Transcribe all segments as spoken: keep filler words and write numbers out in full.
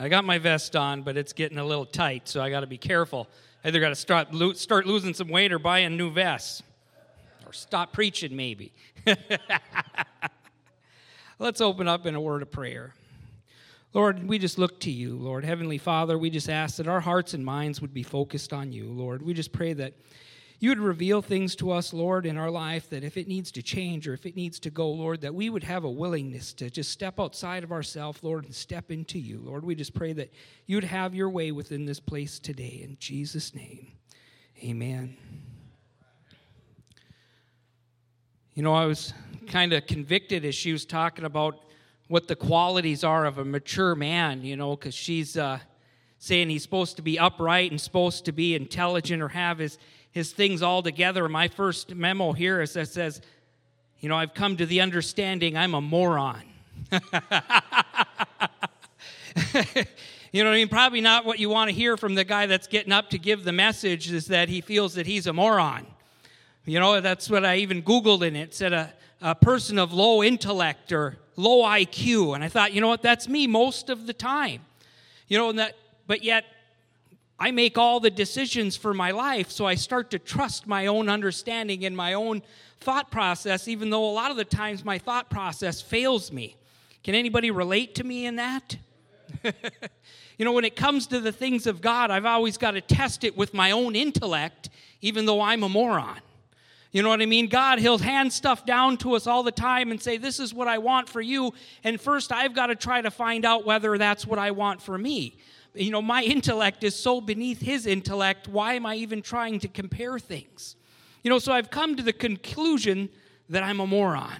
I got my vest on, but it's getting a little tight, so I got to be careful. I either got to start, lo- start losing some weight or buy a new vest. Or stop preaching, maybe. Let's open up in a word of prayer. Lord, we just look to you, Lord. Heavenly Father, we just ask that our hearts and minds would be focused on you, Lord. We just pray that you would reveal things to us, Lord, in our life, that if it needs to change or if it needs to go, Lord, that we would have a willingness to just step outside of ourselves, Lord, and step into you. Lord, we just pray that you would have your way within this place today. In Jesus' name, amen. You know, I was kind of convicted as she was talking about what the qualities are of a mature man, you know, because she's uh, saying he's supposed to be upright and supposed to be intelligent or have his his things all together. My first memo here is that says, you know, I've come to the understanding I'm a moron. You know what I mean? Probably not what you want to hear from the guy that's getting up to give the message, is that he feels that he's a moron. You know, that's what I even Googled, and it said a, a person of low intellect or low I Q. And I thought, you know what, that's me most of the time. You know, and that, but yet I make all the decisions for my life, so I start to trust my own understanding and my own thought process, even though a lot of the times my thought process fails me. Can anybody relate to me in that? You know, when it comes to the things of God, I've always got to test it with my own intellect, even though I'm a moron. You know what I mean? God, he'll hand stuff down to us all the time and say, this is what I want for you, and first I've got to try to find out whether that's what I want for me. You know, my intellect is so beneath his intellect, why am I even trying to compare things? You know, so I've come to the conclusion that I'm a moron.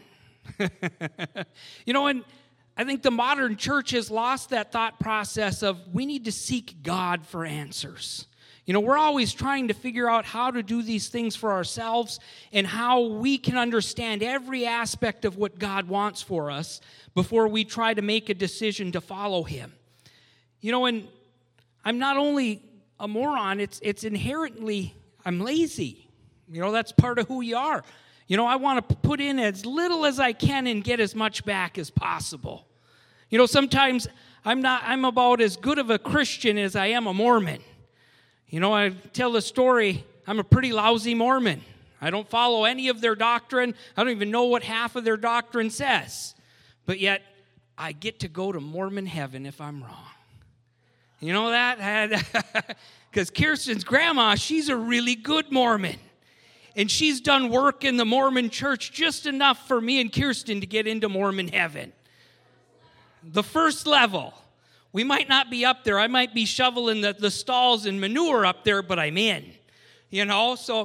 You know, and I think the modern church has lost that thought process of we need to seek God for answers. You know, we're always trying to figure out how to do these things for ourselves and how we can understand every aspect of what God wants for us before we try to make a decision to follow him. You know, and I'm not only a moron, it's it's inherently, I'm lazy. You know, that's part of who you are. You know, I want to put in as little as I can and get as much back as possible. You know, sometimes I'm not, I'm about as good of a Christian as I am a Mormon. You know, I tell the story, I'm a pretty lousy Mormon. I don't follow any of their doctrine. I don't even know what half of their doctrine says. But yet, I get to go to Mormon heaven if I'm wrong. You know that? Because Kirsten's grandma, she's a really good Mormon. And she's done work in the Mormon church just enough for me and Kirsten to get into Mormon heaven. The first level. We might not be up there. I might be shoveling the, the stalls and manure up there, but I'm in. You know, so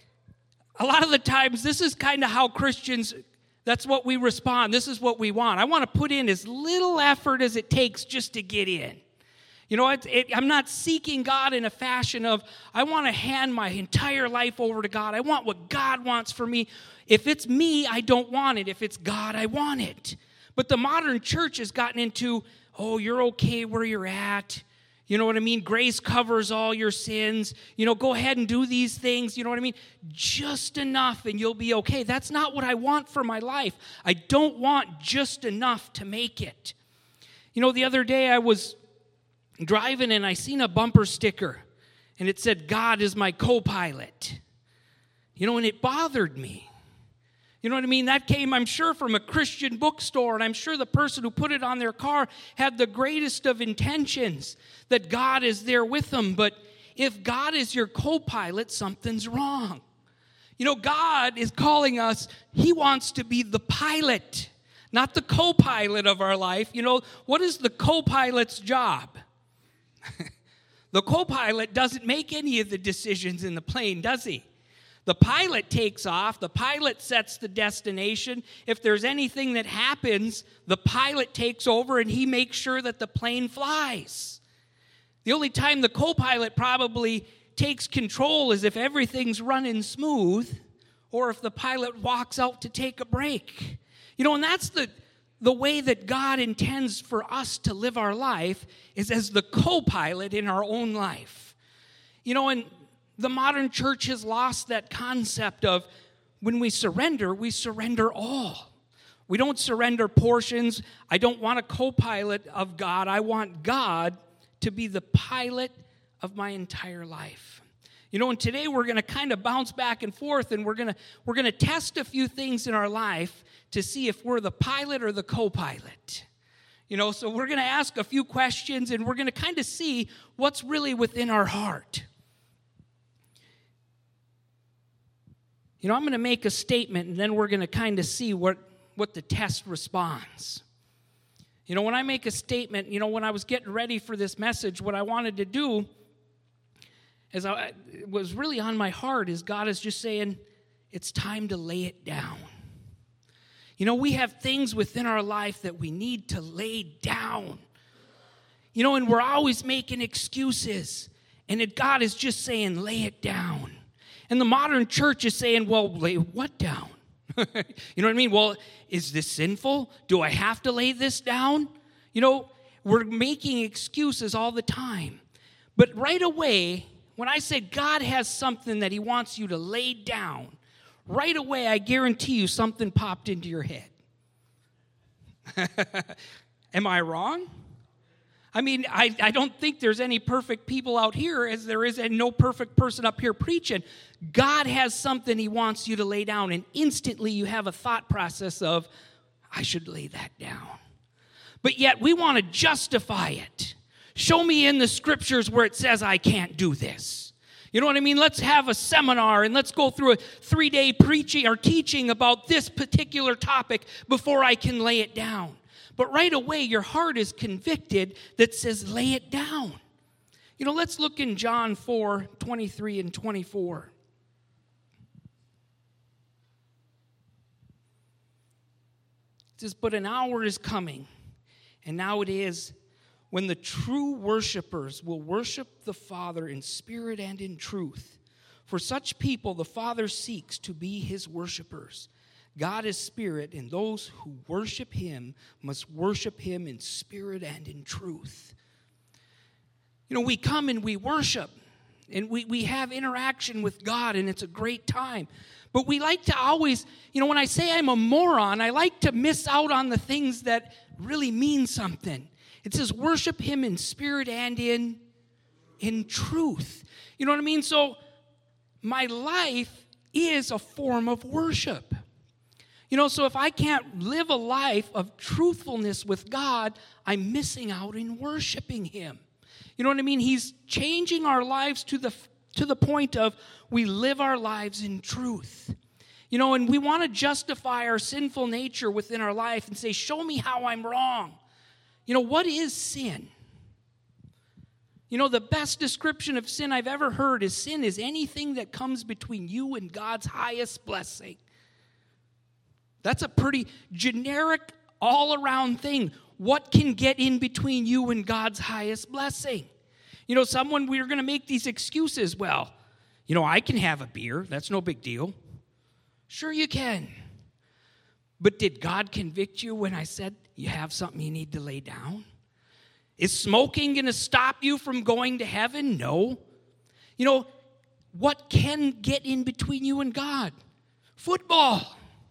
a lot of the times this is kind of how Christians, that's what we respond. This is what we want. I want to put in as little effort as it takes just to get in. You know, it, it, I'm not seeking God in a fashion of, I want to hand my entire life over to God. I want what God wants for me. If it's me, I don't want it. If it's God, I want it. But the modern church has gotten into, oh, you're okay where you're at. You know what I mean? Grace covers all your sins. You know, go ahead and do these things. You know what I mean? Just enough and you'll be okay. That's not what I want for my life. I don't want just enough to make it. You know, the other day I was driving and I seen a bumper sticker and it said, God is my co-pilot. You know, and it bothered me. You know what I mean? That came, I'm sure, from a Christian bookstore, and I'm sure the person who put it on their car had the greatest of intentions, that God is there with them. But if God is your co-pilot, something's wrong. You know, God is calling us, he wants to be the pilot, not the co-pilot of our life. You know, what is the co-pilot's job? The co-pilot doesn't make any of the decisions in the plane, does he? The pilot takes off. The pilot sets the destination. If there's anything that happens, the pilot takes over and he makes sure that the plane flies. The only time the co-pilot probably takes control is if everything's running smooth or if the pilot walks out to take a break. You know, and that's the, the way that God intends for us to live our life, is as the co-pilot in our own life. You know, and the modern church has lost that concept of when we surrender, we surrender all. We don't surrender portions. I don't want a co-pilot of God. I want God to be the pilot of my entire life. You know, and today we're going to kind of bounce back and forth, and we're going to we're going to test a few things in our life to see if we're the pilot or the co-pilot. You know, so we're going to ask a few questions, and we're going to kind of see what's really within our heart. You know, I'm going to make a statement, and then we're going to kind of see what, what the test responds. You know, when I make a statement, you know, when I was getting ready for this message, what I wanted to do, as I it was really on my heart, is God is just saying, it's time to lay it down. You know, we have things within our life that we need to lay down. You know, and we're always making excuses. And it, God is just saying, lay it down. And the modern church is saying, well, lay what down? You know what I mean? Well, is this sinful? Do I have to lay this down? You know, we're making excuses all the time. But right away, when I say God has something that he wants you to lay down, right away, I guarantee you something popped into your head. Am I wrong? I mean, I, I don't think there's any perfect people out here, as there is no perfect person up here preaching. God has something he wants you to lay down, and instantly you have a thought process of, I should lay that down. But yet we want to justify it. Show me in the scriptures where it says I can't do this. You know what I mean? Let's have a seminar and let's go through a three-day preaching or teaching about this particular topic before I can lay it down. But right away, your heart is convicted that says, lay it down. You know, let's look in John four, twenty-three and twenty-four. It says, but an hour is coming, and now it is, when the true worshipers will worship the Father in spirit and in truth. For such people, the Father seeks to be his worshipers. God is spirit, and those who worship him must worship him in spirit and in truth. You know, we come and we worship, and we, we have interaction with God, and it's a great time. But we like to always, you know, when I say I'm a moron, I like to miss out on the things that really mean something. It says worship him in spirit and in, in truth. You know what I mean? So my life is a form of worship. You know, so if I can't live a life of truthfulness with God, I'm missing out in worshiping him. You know what I mean? He's changing our lives to the to the point of we live our lives in truth. You know, and we want to justify our sinful nature within our life and say, show me how I'm wrong. You know, what is sin? You know, the best description of sin I've ever heard is sin is anything that comes between you and God's highest blessing. That's a pretty generic, all-around thing. What can get in between you and God's highest blessing? You know, someone, we're going to make these excuses. Well, you know, I can have a beer. That's no big deal. Sure you can. But did God convict you when I said you have something you need to lay down? Is smoking going to stop you from going to heaven? No. You know, what can get in between you and God? Football.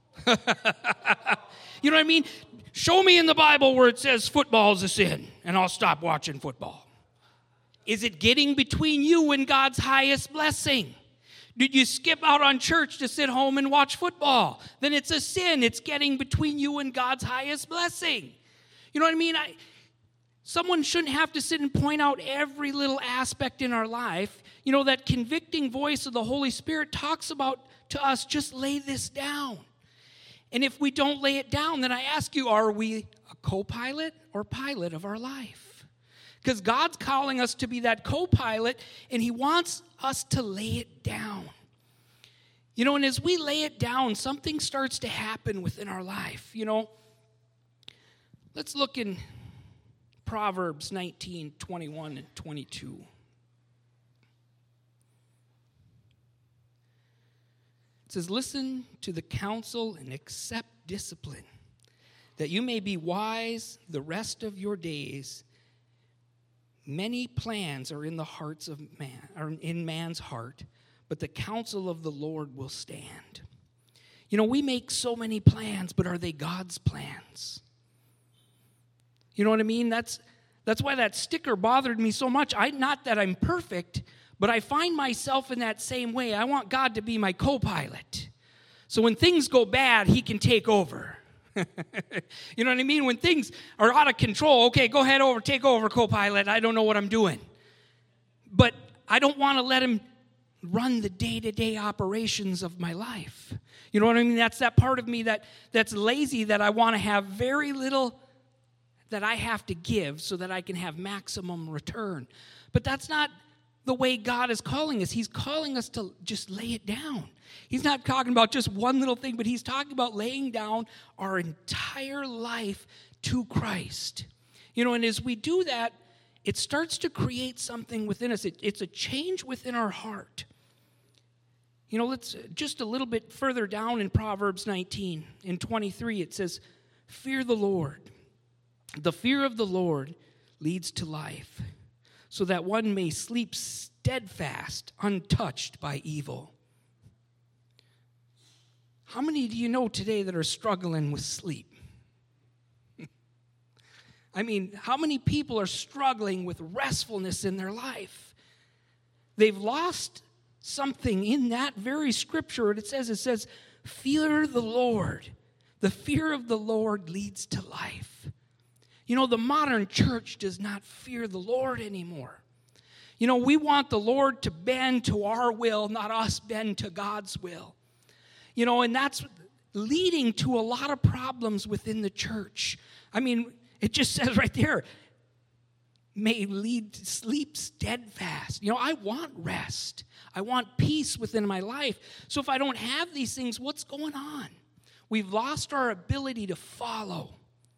You know what I mean? Show me in the Bible where it says football is a sin, and I'll stop watching football. Is it getting between you and God's highest blessing? Did you skip out on church to sit home and watch football? Then it's a sin. It's getting between you and God's highest blessing. You know what I mean? I, someone shouldn't have to sit and point out every little aspect in our life. You know, that convicting voice of the Holy Spirit talks about to us, just lay this down. And if we don't lay it down, then I ask you, are we a co-pilot or pilot of our life? Because God's calling us to be that co-pilot, and he wants us to lay it down. You know, and as we lay it down, something starts to happen within our life. You know, let's look in Proverbs nineteen, twenty-one and twenty-two. It says, listen to the counsel and accept discipline, that you may be wise the rest of your days. Many plans are in the hearts of man, are in man's heart, but the counsel of the Lord will stand. You know, we make so many plans, but are they God's plans? You know what I mean? That's That's why that sticker bothered me so much. I Not that I'm perfect, but I find myself in that same way. I want God to be my co-pilot. So when things go bad, he can take over. You know what I mean? When things are out of control, okay, go ahead over, take over, co-pilot. I don't know what I'm doing. But I don't want to let him run the day-to-day operations of my life. You know what I mean? That's that part of me that, that's lazy, that I want to have very little that I have to give so that I can have maximum return. But that's not the way God is calling us. He's calling us to just lay it down. He's not talking about just one little thing, but he's talking about laying down our entire life to Christ. You know, and as we do that, it starts to create something within us. It, it's a change within our heart. You know, let's just a little bit further down in Proverbs nineteen, in twenty-three, it says, fear the Lord. The fear of the Lord leads to life, so that one may sleep steadfast, untouched by evil. How many do you know today that are struggling with sleep? I mean, how many people are struggling with restfulness in their life? They've lost something in that very scripture. It says, it says, fear the Lord. The fear of the Lord leads to life. You know, the modern church does not fear the Lord anymore. You know, we want the Lord to bend to our will, not us bend to God's will. You know, and that's leading to a lot of problems within the church. I mean, it just says right there, may lead to sleep steadfast. You know, I want rest. I want peace within my life. So if I don't have these things, what's going on? We've lost our ability to follow.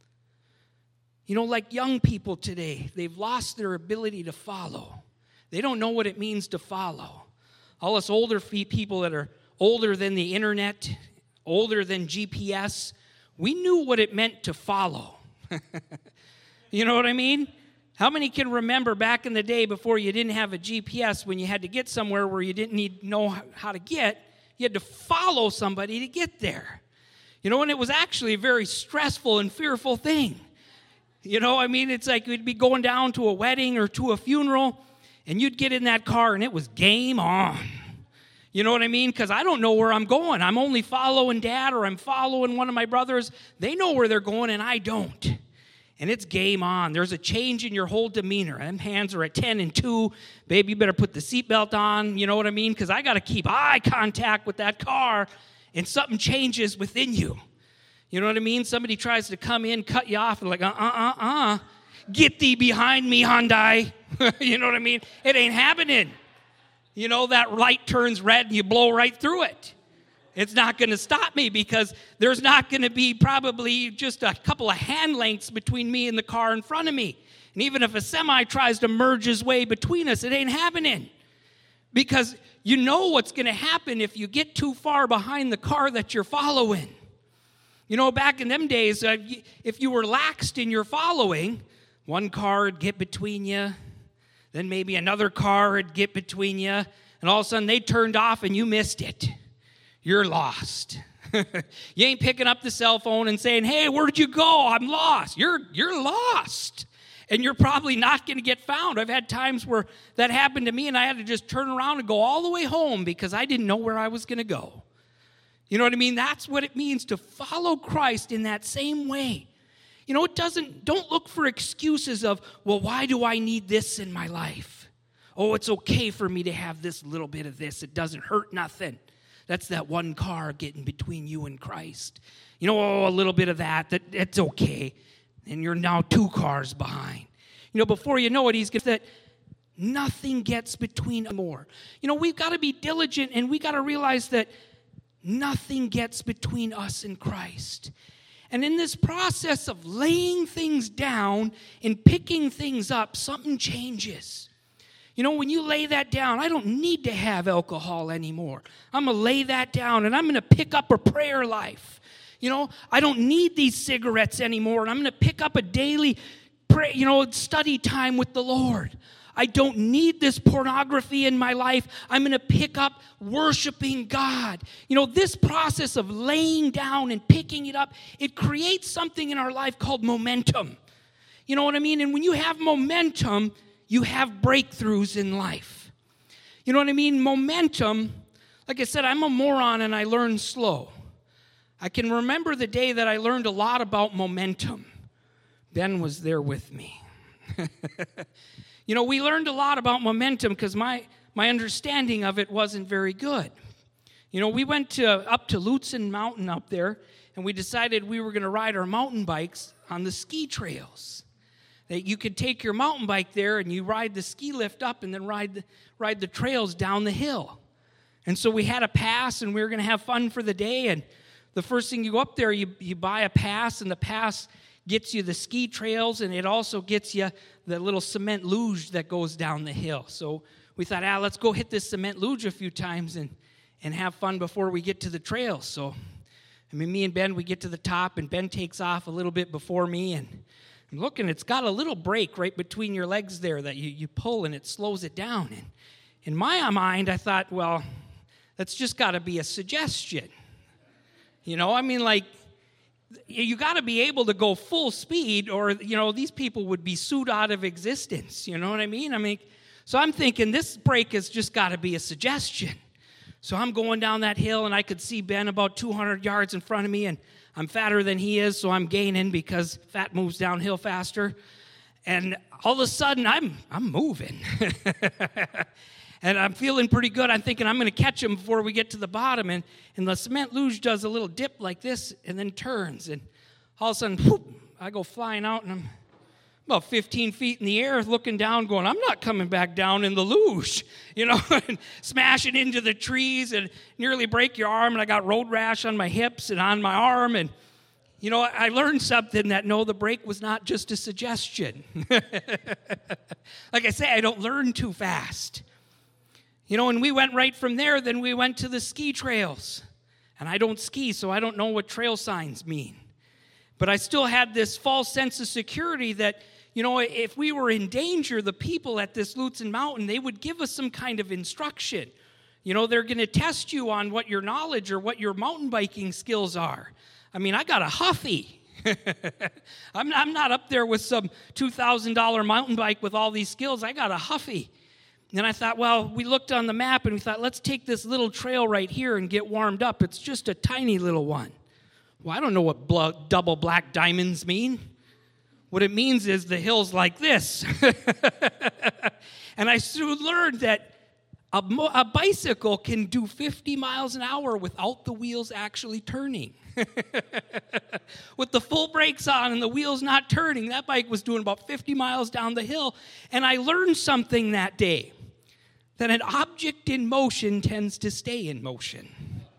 You know, like young people today, they've lost their ability to follow. They don't know what it means to follow. All us older people that are older than the internet, older than G P S, we knew what it meant to follow. You know what I mean? How many can remember back in the day before you didn't have a G P S, when you had to get somewhere where you didn't need know how to get, you had to follow somebody to get there. You know, and it was actually a very stressful and fearful thing. You know, I mean, it's like we'd be going down to a wedding or to a funeral, and you'd get in that car, and it was game on. You know what I mean? Because I don't know where I'm going. I'm only following Dad, or I'm following one of my brothers. They know where they're going, and I don't. And it's game on. There's a change in your whole demeanor. Them hands are at ten and two. Babe, you better put the seatbelt on. You know what I mean? Because I got to keep eye contact with that car, and something changes within you. You know what I mean? Somebody tries to come in, cut you off, and like, uh-uh-uh-uh. Get thee behind me, Hyundai. You know what I mean? It ain't happening. You know, that light turns red, and you blow right through it. It's not going to stop me, because there's not going to be probably just a couple of hand lengths between me and the car in front of me. And even if a semi tries to merge his way between us, it ain't happening. Because you know what's going to happen if you get too far behind the car that you're following. You know, back in them days, uh, if you were laxed in your following, one car would get between you, then maybe another car would get between you, and all of a sudden they turned off and you missed it. You're lost. You ain't picking up the cell phone and saying, hey, where'd you go? I'm lost. You're, you're lost. And you're probably not going to get found. I've had times where that happened to me, and I had to just turn around and go all the way home because I didn't know where I was going to go. You know what I mean? That's what it means to follow Christ in that same way. You know, it doesn't, don't look for excuses of, well, why do I need this in my life? Oh, it's okay for me to have this little bit of this. It doesn't hurt nothing. That's that one car getting between you and Christ. You know, oh, a little bit of that, that that's okay. And you're now two cars behind. You know, before you know it, he's going to that nothing gets between us more. You know, we've got to be diligent, and we got to realize that nothing gets between us and Christ. And in this process of laying things down and picking things up, something changes. You know, when you lay that down, I don't need to have alcohol anymore. I'm going to lay that down, and I'm going to pick up a prayer life. You know, I don't need these cigarettes anymore, and I'm going to pick up a daily, pray, you know, study time with the Lord. I don't need this pornography in my life. I'm going to pick up worshiping God. You know, this process of laying down and picking it up, it creates something in our life called momentum. You know what I mean? And when you have momentum, you have breakthroughs in life. You know what I mean? Momentum, like I said, I'm a moron and I learn slow. I can remember the day that I learned a lot about momentum. Ben was there with me. You know, we learned a lot about momentum because my, my understanding of it wasn't very good. You know, we went to, up to Lutsen Mountain up there, and we decided we were going to ride our mountain bikes on the ski trails. That you could take your mountain bike there, and you ride the ski lift up, and then ride the, ride the trails down the hill. And so we had a pass, and we were going to have fun for the day, and the first thing you go up there, you, you buy a pass, and the pass gets you the ski trails, and it also gets you the little cement luge that goes down the hill. So we thought, ah, let's go hit this cement luge a few times and, and have fun before we get to the trails. So, I mean, me and Ben, we get to the top, and Ben takes off a little bit before me, and I'm looking, it's got a little break right between your legs there that you, you pull, and it slows it down. And in my mind, I thought, well, that's just got to be a suggestion. You know, I mean, like, you got to be able to go full speed or, you know, these people would be sued out of existence. You know what I mean? I mean, so I'm thinking this break has just got to be a suggestion. So I'm going down that hill, and I could see Ben about two hundred yards in front of me, and I'm fatter than he is, so I'm gaining because fat moves downhill faster. And all of a sudden, I'm I'm moving. And I'm feeling pretty good. I'm thinking I'm going to catch him before we get to the bottom. And, and the cement luge does a little dip like this and then turns. And all of a sudden, whoop, I go flying out, and I'm about fifteen feet in the air looking down going, I'm not coming back down in the luge, you know, and smashing into the trees and nearly break your arm. And I got road rash on my hips and on my arm. And, you know, I learned something that, no, the break was not just a suggestion. Like I say, I don't learn too fast. You know, and we went right from there, then we went to the ski trails. And I don't ski, so I don't know what trail signs mean. But I still had this false sense of security that, you know, if we were in danger, the people at this Lutsen Mountain, they would give us some kind of instruction. You know, they're going to test you on what your knowledge or what your mountain biking skills are. I mean, I got a Huffy. I'm, I'm not up there with some two thousand dollars mountain bike with all these skills. I got a Huffy. And I thought, well, we looked on the map and we thought, let's take this little trail right here and get warmed up. It's just a tiny little one. Well, I don't know what bl- double black diamonds mean. What it means is the hill's like this. And I soon learned that a, mo- a bicycle can do fifty miles an hour without the wheels actually turning. With the full brakes on and the wheels not turning, that bike was doing about fifty miles down the hill. And I learned something that day. That an object in motion tends to stay in motion.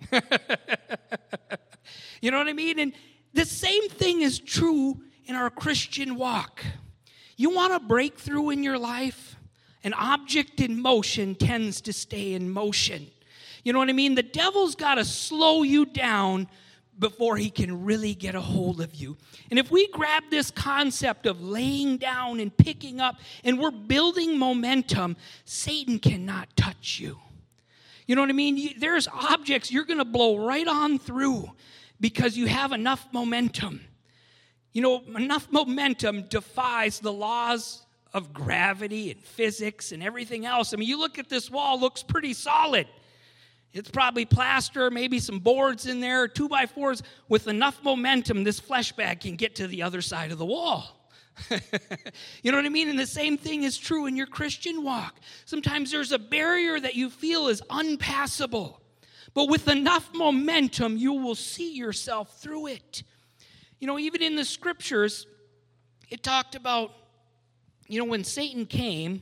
You know what I mean? And the same thing is true in our Christian walk. You want a breakthrough in your life? An object in motion tends to stay in motion. You know what I mean? The devil's got to slow you down before he can really get a hold of you. And if we grab this concept of laying down and picking up, and we're building momentum, Satan cannot touch you. You know what I mean? You, there's objects you're going to blow right on through because you have enough momentum. You know, enough momentum defies the laws of gravity and physics and everything else. I mean, you look at this wall, looks pretty solid. It's probably plaster, maybe some boards in there, two by fours. With enough momentum, this flesh bag can get to the other side of the wall. You know what I mean? And the same thing is true in your Christian walk. Sometimes there's a barrier that you feel is unpassable. But with enough momentum, you will see yourself through it. You know, even in the scriptures, it talked about, you know, when Satan came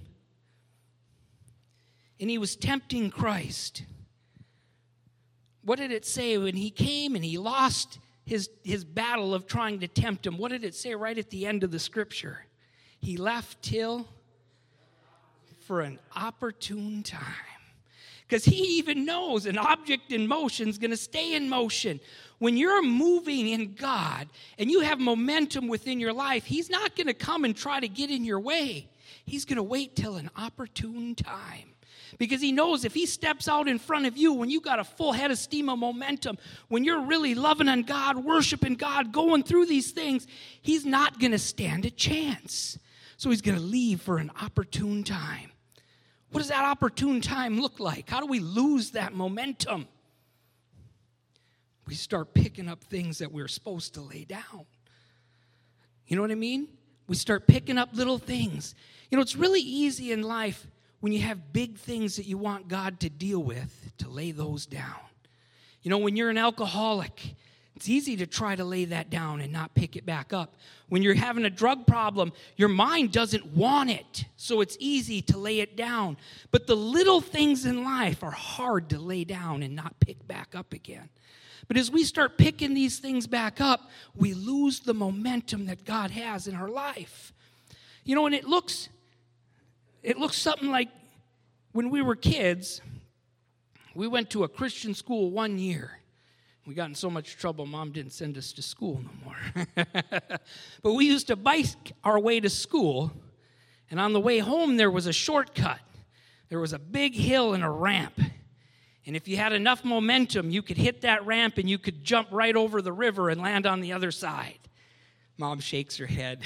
and he was tempting Christ. What did it say when he came and he lost his, his battle of trying to tempt him? What did it say right at the end of the scripture? He left till for an opportune time. Because he even knows an object in motion is going to stay in motion. When you're moving in God and you have momentum within your life, he's not going to come and try to get in your way. He's going to wait till an opportune time. Because he knows if he steps out in front of you, when you got a full head of steam of momentum, when you're really loving on God, worshiping God, going through these things, he's not going to stand a chance. So he's going to leave for an opportune time. What does that opportune time look like? How do we lose that momentum? We start picking up things that we're supposed to lay down. You know what I mean? We start picking up little things. You know, it's really easy in life when you have big things that you want God to deal with, to lay those down. You know, when you're an alcoholic, it's easy to try to lay that down and not pick it back up. When you're having a drug problem, your mind doesn't want it, so it's easy to lay it down. But the little things in life are hard to lay down and not pick back up again. But as we start picking these things back up, we lose the momentum that God has in our life. You know, and it looks, it looks something like when we were kids, we went to a Christian school one year. We got in so much trouble, Mom didn't send us to school no more. But we used to bike our way to school, and on the way home there was a shortcut. There was a big hill and a ramp. And if you had enough momentum, you could hit that ramp and you could jump right over the river and land on the other side. Mom shakes her head.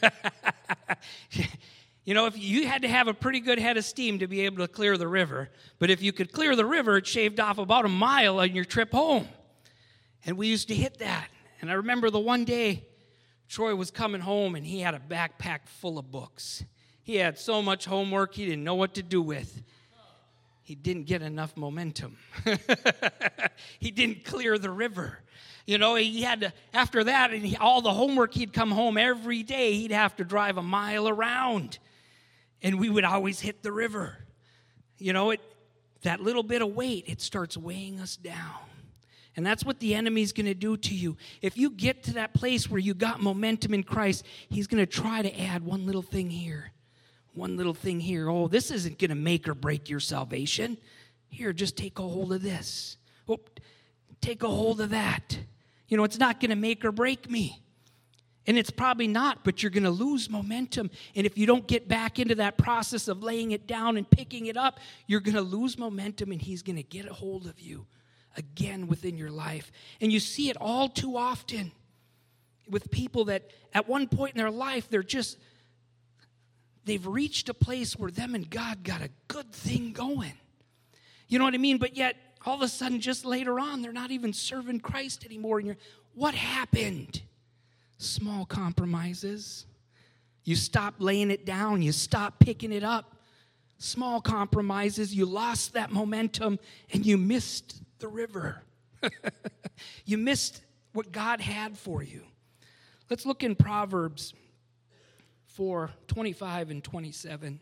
You know, if you had to have a pretty good head of steam to be able to clear the river. But if you could clear the river, it shaved off about a mile on your trip home. And we used to hit that. And I remember the one day Troy was coming home and he had a backpack full of books. He had so much homework he didn't know what to do with. He didn't get enough momentum. He didn't clear the river. You know, he had to, after that, and he, all the homework, he'd come home every day, he'd have to drive a mile around. And we would always hit the river. You know, it that little bit of weight, it starts weighing us down. And that's what the enemy's going to do to you. If you get to that place where you got momentum in Christ, he's going to try to add one little thing here. One little thing here. Oh, this isn't going to make or break your salvation. Here, just take a hold of this. Oh, take a hold of that. You know, it's not going to make or break me. And it's probably not, but you're going to lose momentum. And if you don't get back into that process of laying it down and picking it up, you're going to lose momentum, and he's going to get a hold of you again within your life. And you see it all too often with people that at one point in their life, they're just... they've reached a place where them and God got a good thing going. You know what I mean? But yet, all of a sudden, just later on, they're not even serving Christ anymore. And you're, what happened? Small compromises. You stop laying it down. You stop picking it up. Small compromises. You lost that momentum, and you missed the river. You missed what God had for you. Let's look in Proverbs four, twenty-five and twenty-seven.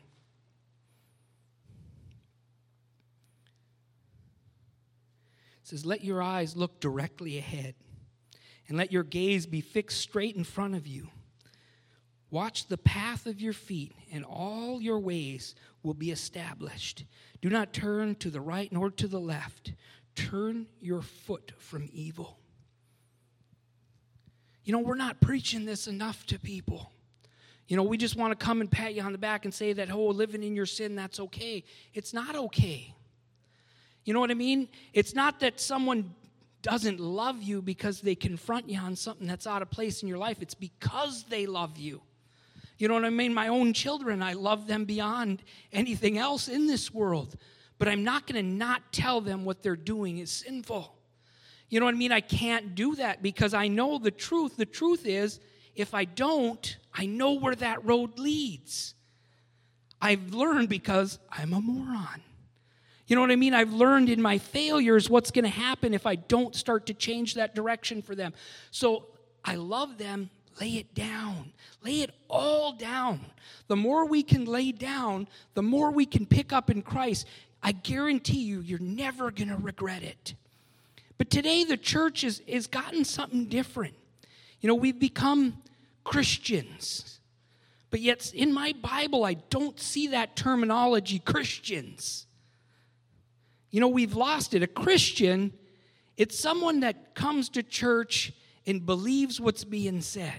It says, let your eyes look directly ahead, and let your gaze be fixed straight in front of you. Watch the path of your feet, and all your ways will be established. Do not turn to the right nor to the left. Turn your foot from evil. You know, we're not preaching this enough to people. You know, we just want to come and pat you on the back and say that, oh, living in your sin, that's okay. It's not okay. You know what I mean? It's not that someone doesn't love you because they confront you on something that's out of place in your life. It's because they love you. You know what I mean? My own children, I love them beyond anything else in this world. But I'm not going to not tell them what they're doing is sinful. You know what I mean? I can't do that because I know the truth. The truth is, if I don't, I know where that road leads. I've learned because I'm a moron. You know what I mean? I've learned in my failures what's going to happen if I don't start to change that direction for them. So I love them. Lay it down. Lay it all down. The more we can lay down, the more we can pick up in Christ. I guarantee you, you're never going to regret it. But today the church has is, is gotten something different. You know, we've become Christians. But yet in my Bible, I don't see that terminology, Christians. You know, we've lost it. A Christian, it's someone that comes to church and believes what's being said.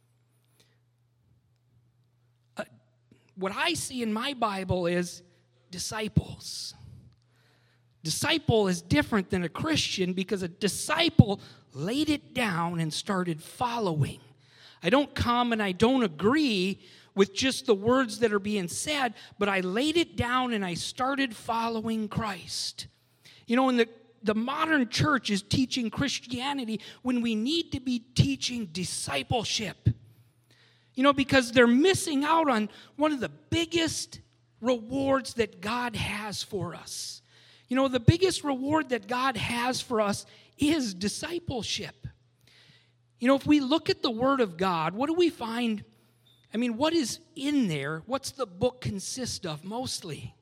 Uh, what I see in my Bible is disciples. Disciple is different than a Christian because a disciple laid it down and started following. I don't come and I don't agree with just the words that are being said, but I laid it down and I started following Christ. You know, in the, the modern church is teaching Christianity when we need to be teaching discipleship. You know, because they're missing out on one of the biggest rewards that God has for us. You know, the biggest reward that God has for us is discipleship. You know, if we look at the Word of God, what do we find? I mean, what is in there? What's the book consist of mostly?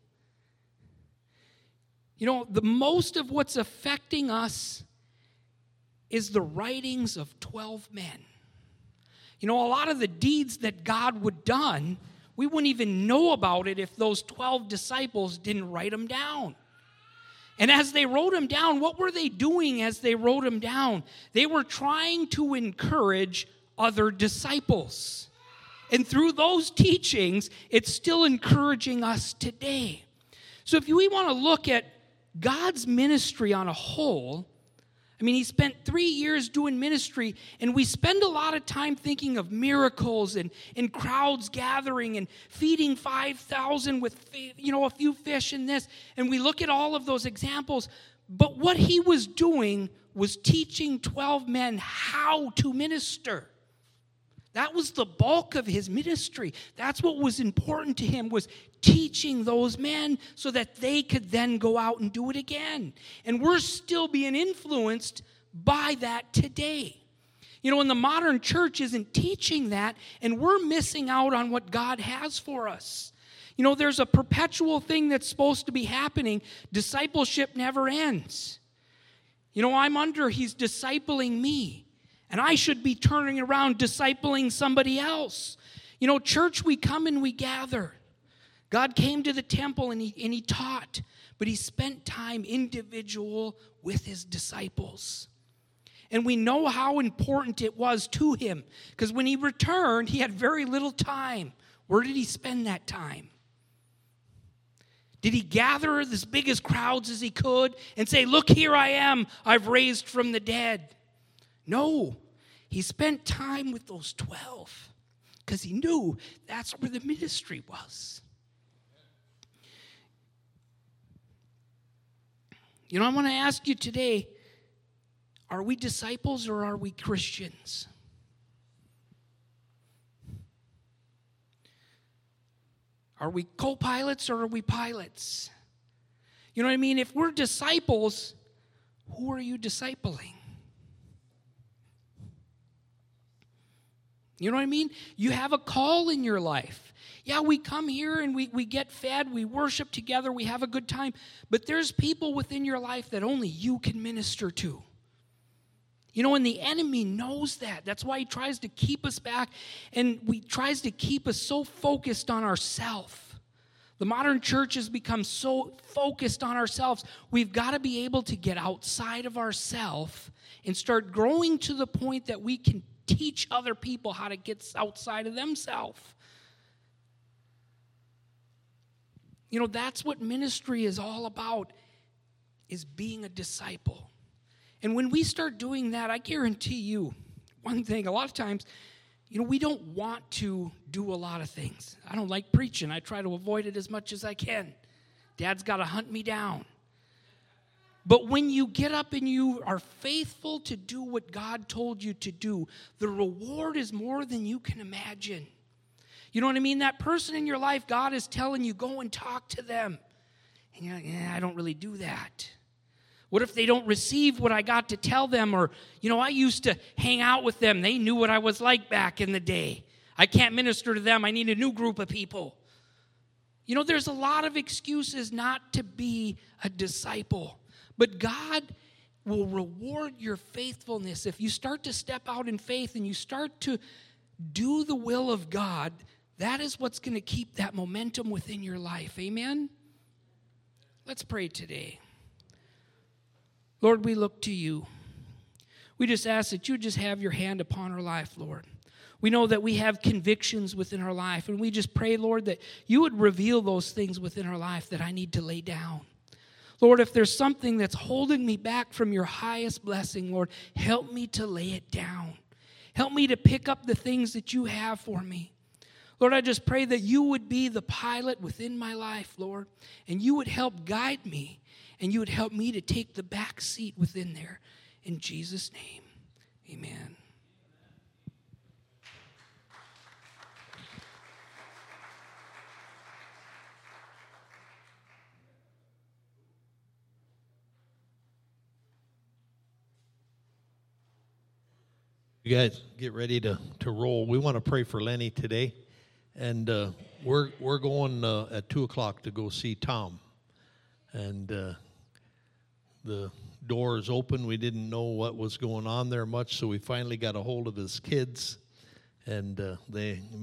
You know, the most of what's affecting us is the writings of twelve men. You know, a lot of the deeds that God would done, we wouldn't even know about it if those twelve disciples didn't write them down. And as they wrote them down, what were they doing as they wrote them down? They were trying to encourage other disciples. And through those teachings, it's still encouraging us today. So if we want to look at God's ministry on a whole, I mean, he spent three years doing ministry, and we spend a lot of time thinking of miracles and, and crowds gathering and feeding five thousand with, you know, a few fish and this, and we look at all of those examples, but what he was doing was teaching twelve men how to minister. That was the bulk of his ministry. That's what was important to him, was teaching those men so that they could then go out and do it again. And we're still being influenced by that today. You know, and the modern church isn't teaching that, and we're missing out on what God has for us. You know, there's a perpetual thing that's supposed to be happening. Discipleship never ends. You know, I'm under, he's discipling me. And I should be turning around discipling somebody else. You know, church, we come and we gather. God came to the temple and he, and he taught, but he spent time individual with his disciples. And we know how important it was to him, because when he returned, he had very little time. Where did he spend that time? Did he gather as big as crowds as he could and say, look, here I am, I've raised from the dead? No, he spent time with those twelve because he knew that's where the ministry was. You know, I want to ask you today, are we disciples or are we Christians? Are we co-pilots or are we pilots? You know what I mean? If we're disciples, who are you discipling? You know what I mean? You have a call in your life. Yeah, we come here and we, we get fed, we worship together, we have a good time. But there's people within your life that only you can minister to. You know, and the enemy knows that. That's why he tries to keep us back, and he tries to keep us so focused on ourselves. The modern church has become so focused on ourselves. We've got to be able to get outside of ourselves and start growing to the point that we can teach other people how to get outside of themselves. You know, that's what ministry is all about, is being a disciple. And when we start doing that, I guarantee you one thing, a lot of times, you know, we don't want to do a lot of things. I don't like preaching. I try to avoid it as much as I can. Dad's got to hunt me down. But when you get up and you are faithful to do what God told you to do, the reward is more than you can imagine. You know what I mean? That person in your life, God is telling you, go and talk to them. And you're like, yeah, I don't really do that. What if they don't receive what I got to tell them? Or, you know, I used to hang out with them. They knew what I was like back in the day. I can't minister to them. I need a new group of people. You know, there's a lot of excuses not to be a disciple. But God will reward your faithfulness. If you start to step out in faith and you start to do the will of God, that is what's going to keep that momentum within your life. Amen? Let's pray today. Lord, we look to you. We just ask that you just have your hand upon our life, Lord. We know that we have convictions within our life, and we just pray, Lord, that you would reveal those things within our life that I need to lay down. Lord, if there's something that's holding me back from your highest blessing, Lord, help me to lay it down. Help me to pick up the things that you have for me. Lord, I just pray that you would be the pilot within my life, Lord, and you would help guide me, and you would help me to take the back seat within there. In Jesus' name, amen. You guys get ready to, to roll. We want to pray for Lenny today, and uh, we're we're going uh, at two o'clock to go see Tom, and uh, the door is open. We didn't know what was going on there much, so we finally got a hold of his kids, and uh, they